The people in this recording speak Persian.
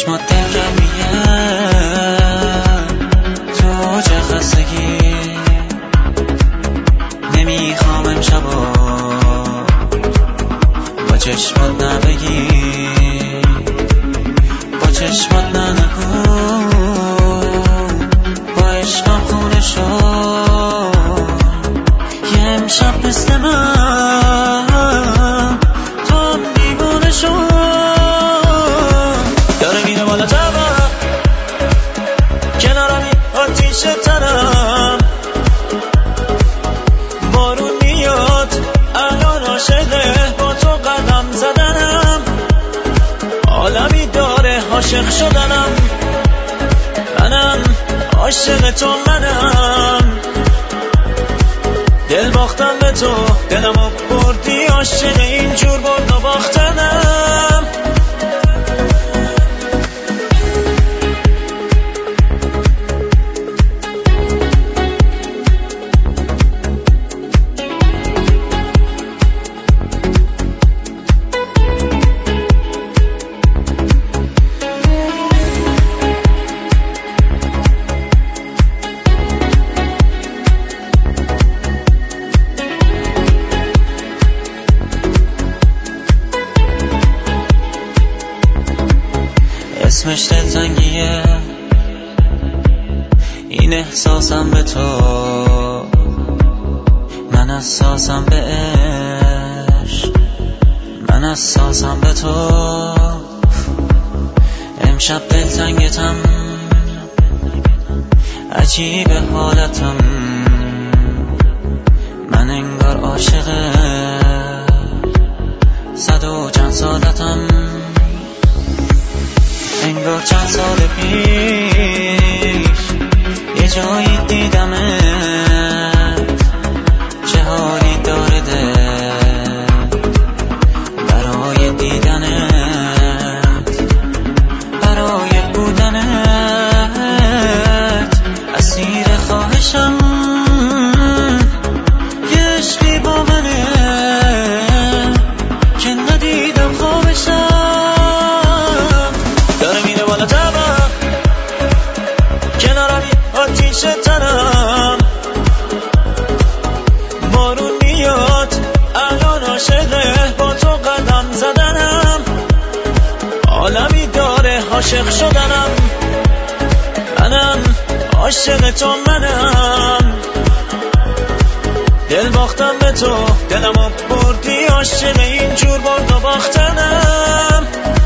چشمات دلگرمیه تو چه خستگی نمیخوام امشبا با چشمات نبگی با چشمات ننگو با عشقم خونه شو یه امشب مثل من تو هم دیوونه شو داره میره بالا تبا کنارمی آتیش تنم بارون میاد الان عاشقه با تو قدم زدنم عالمی داره عاشق شدنم منم عاشق تو منم دل باختم به تو دلمو بردی عاشق اینجور برد و باختنم اسمش دلتنگیه این احساسم به تو من اساسم به عشق من اساسم به تو امشب دلتنگتم عجیب حالتم من انگار عاشق صد و چند سالتم انگار چند سال پیش یه جایی دیدمت چه حالی داره دل برای دیدنت برای بودنت اسیر خواهشم یه عشقی با منه که ندیدم خوابشم کنارمی آتیش تنم بارون میاد الان عاشقه با تو قدم زدنم عالمی داره عاشق شدنم منم عاشق تو منم دل باختم به تو دلمو بردی عاشق اینجور برد و باختنم